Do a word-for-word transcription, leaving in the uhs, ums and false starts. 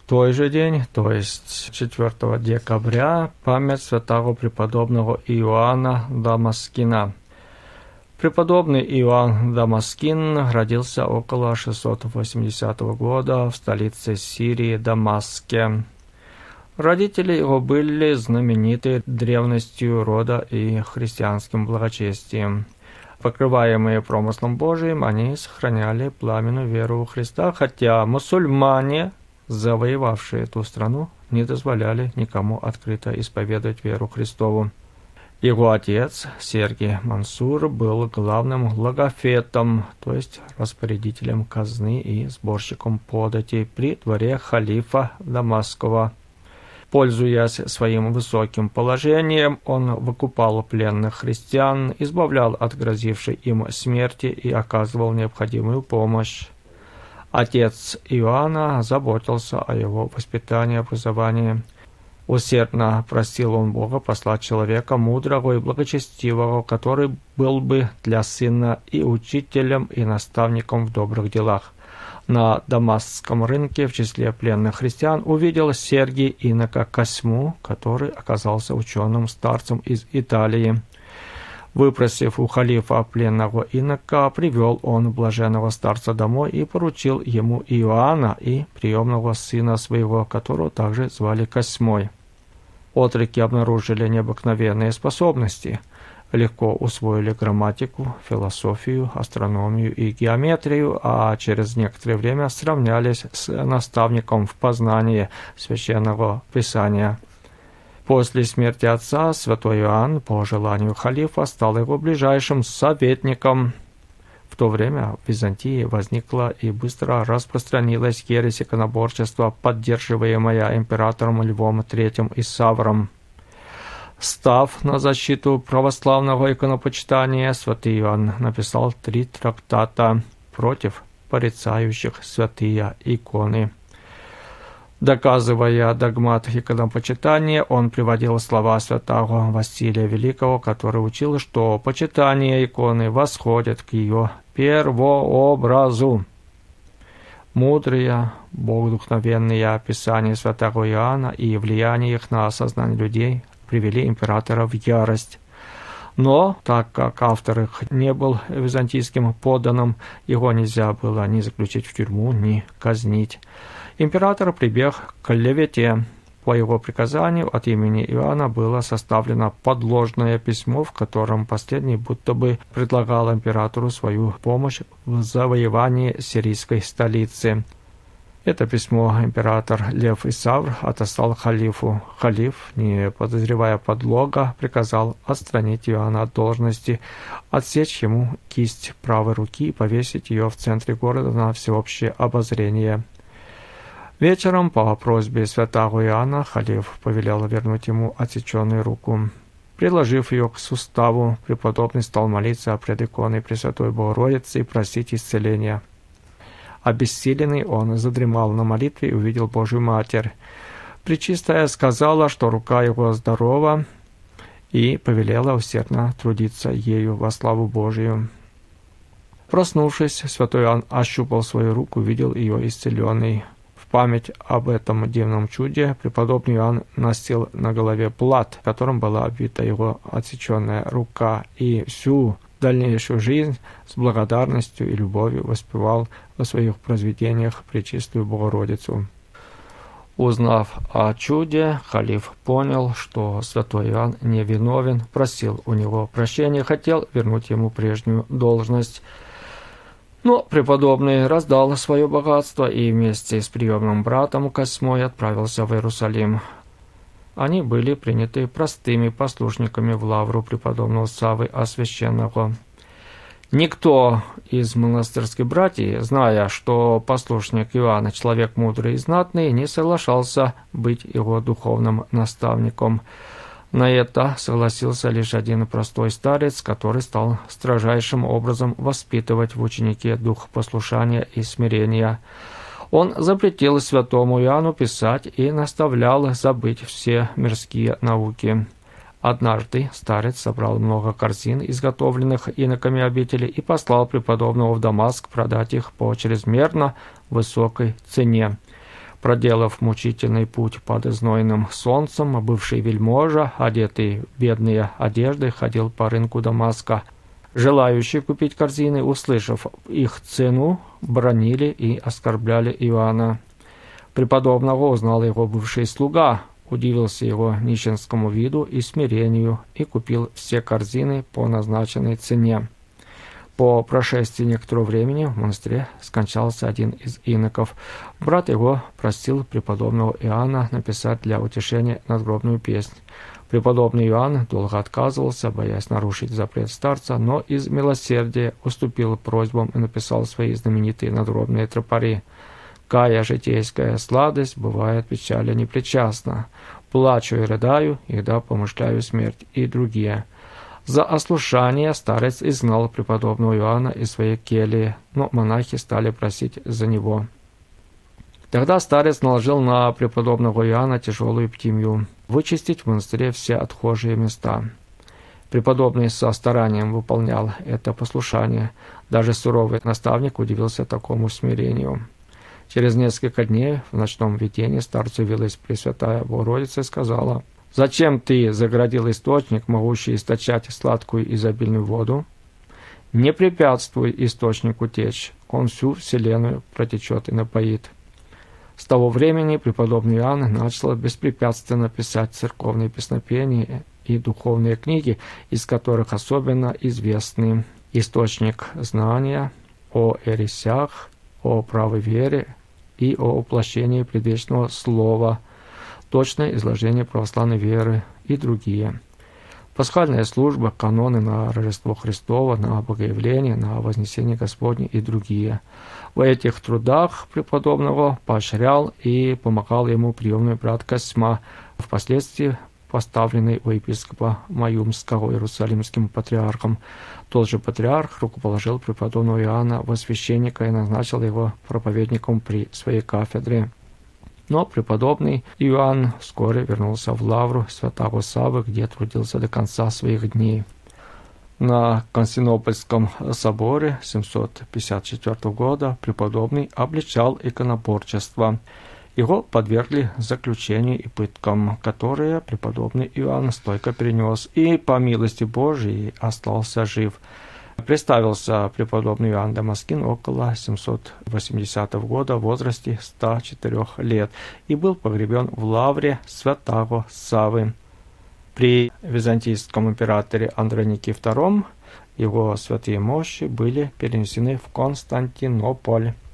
той же день, то есть четвёртого декабря, память святого преподобного Иоанна Дамаскина. Преподобный Иоанн Дамаскин родился около шестьсот восьмидесятого года в столице Сирии Дамаске. Родители его были знамениты древностью рода и христианским благочестием. Покрываемые промыслом Божиим, они сохраняли пламенную веру в Христа, хотя мусульмане, завоевавшие эту страну, не дозволяли никому открыто исповедовать веру Христову. Его отец, Сергий Мансур, был главным логофетом, то есть распорядителем казны и сборщиком подати при дворе халифа Дамасского. Пользуясь своим высоким положением, он выкупал пленных христиан, избавлял от грозившей им смерти и оказывал необходимую помощь. Отец Иоанна заботился о его воспитании и образовании. Усердно просил он Бога послать человека мудрого и благочестивого, который был бы для сына и учителем, и наставником в добрых делах. На дамасском рынке в числе пленных христиан увидел Сергий инока Косьму, который оказался ученым старцем из Италии. Выпросив у халифа пленного инока, привел он блаженного старца домой и поручил ему Иоанна и приемного сына своего, которого также звали Косьмой. Отроки обнаружили необыкновенные способности, легко усвоили грамматику, философию, астрономию и геометрию, а через некоторое время сравнялись с наставником в познании священного писания. После смерти отца святой Иоанн, по желанию халифа, стал его ближайшим советником. В то время в Византии возникла и быстро распространилась ересь иконоборчества, поддерживаемая императором Львом третьим и Савром. Став на защиту православного иконопочитания, святый Иоанн написал три трактата против порицающих святые иконы. Доказывая догмат иконопочитания, он приводил слова святого Василия Великого, который учил, что почитание иконы восходит к ее первообразу. Мудрые, богодухновенные описания святого Иоанна и влияние их на сознание людей привели императора в ярость. Но, так как автор их не был византийским подданным, его нельзя было ни заключить в тюрьму, ни казнить. Император прибег к клевете. По его приказанию от имени Иоанна было составлено подложное письмо, в котором последний будто бы предлагал императору свою помощь в завоевании сирийской столицы. Это письмо император Лев Исавр отослал халифу. Халиф, не подозревая подлога, приказал отстранить Иоанна от должности, отсечь ему кисть правой руки и повесить ее в центре города на всеобщее обозрение. Вечером по просьбе святого Иоанна халиф повелел вернуть ему отсеченную руку. Приложив ее к суставу, преподобный стал молиться пред иконой Пресвятой Богородицы и просить исцеления. Обессиленный он задремал на молитве и увидел Божию Матерь. Пречистая сказала, что рука его здорова, и повелела усердно трудиться ею во славу Божию. Проснувшись, святой Иоанн ощупал свою руку, увидел ее исцеленной. В память об этом дивном чуде преподобный Иоанн носил на голове плат, которым была обвита его отсеченная рука, и всю дальнейшую жизнь с благодарностью и любовью воспевал во своих произведениях Пречистую Богородицу. Узнав о чуде, халиф понял, что святой Иоанн невиновен, просил у него прощения, хотел вернуть ему прежнюю должность. Но преподобный раздал свое богатство и вместе с приемным братом Косьмой отправился в Иерусалим. Они были приняты простыми послушниками в лавру преподобного Саввы Освященного. Никто из монастырских братьев, зная, что послушник Иоанна человек мудрый и знатный, не соглашался быть его духовным наставником. На это согласился лишь один простой старец, который стал строжайшим образом воспитывать в ученике дух послушания и смирения. Он запретил святому Иоанну писать и наставлял забыть все мирские науки. Однажды старец собрал много корзин, изготовленных иноками обители, и послал преподобного в Дамаск продать их по чрезмерно высокой цене. Проделав мучительный путь под знойным солнцем, бывший вельможа, одетый в бедные одежды, ходил по рынку Дамаска. Желающие купить корзины, услышав их цену, бранили и оскорбляли Иоанна. Преподобного узнал его бывший слуга, удивился его нищенскому виду и смирению и купил все корзины по назначенной цене. По прошествии некоторого времени в монастыре скончался один из иноков. Брат его просил преподобного Иоанна написать для утешения надгробную песнь. Преподобный Иоанн долго отказывался, боясь нарушить запрет старца, но из милосердия уступил просьбам и написал свои знаменитые надгробные тропари. «Кая житейская сладость, бывает печали непричастна. Плачу и рыдаю, когда помышляю смерть» и другие. За ослушание старец изгнал преподобного Иоанна из своей кельи, но монахи стали просить за него. Тогда старец наложил на преподобного Иоанна тяжелую птимью – вычистить в монастыре все отхожие места. Преподобный со старанием выполнял это послушание. Даже суровый наставник удивился такому смирению. Через несколько дней в ночном видении старцу явилась Пресвятая Богородица и сказала: «Зачем ты заградил источник, могущий источать сладкую изобильную воду? Не препятствуй источнику течь, он всю вселенную протечет и напоит». С того времени преподобный Иоанн начал беспрепятственно писать церковные песнопения и духовные книги, из которых особенно известны «Источник знания», «О ересях», «О правой вере» и «О воплощении предвечного слова», «Точное изложение православной веры» и другие. Пасхальная служба, каноны на Рождество Христово, на Богоявление, на Вознесение Господне и другие. В этих трудах преподобного поощрял и помогал ему приемный брат Косьма, впоследствии поставленный у епископа Маюмского иерусалимским патриархом. Тот же патриарх рукоположил преподобного Иоанна во священника и назначил его проповедником при своей кафедре. Но преподобный Иоанн вскоре вернулся в лавру святого Саввы, где трудился до конца своих дней. На Константинопольском соборе семьсот пятьдесят четвёртого года преподобный обличал иконоборчество. Его подвергли заключению и пыткам, которые преподобный Иоанн стойко перенес и, по милости Божией, остался жив. Представился преподобный Иоанн Дамаскин около семьсот восьмидесятого года в возрасте ста четырёх лет и был погребен в лавре святого Саввы. При византийском императоре Андронике втором его святые мощи были перенесены в Константинополь.